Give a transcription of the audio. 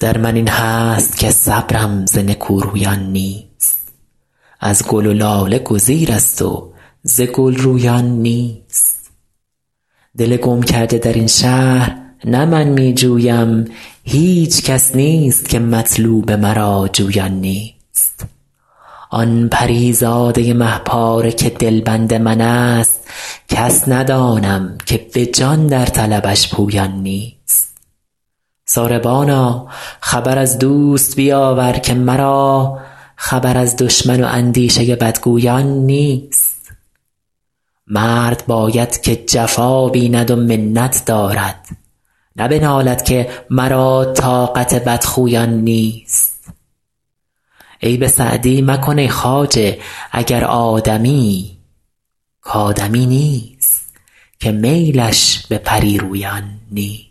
در من این هست که صبرم ز نکورویان نیست. از گل و لاله گزیر است و ز گلرویان نیست. دل گم کرده در این شهر نه من می جویم، هیچ کس نیست که مطلوب مرا جویان نیست. آن پریزاده مه پاره که دلبند من است، کس ندانم که به جان در طلبش پویان نیست. ساربانا خبر از دوست بیاور که مرا خبر از دشمن و اندیشه بدگویان نیست. مرد باید که جفا بیند و منت دارد، نه بنالد که مرا طاقت بدخویان نیست. عیب سعدی مکن ای خواجه اگر آدمی، کآدمی نیست که میلش به پری رویان نیست.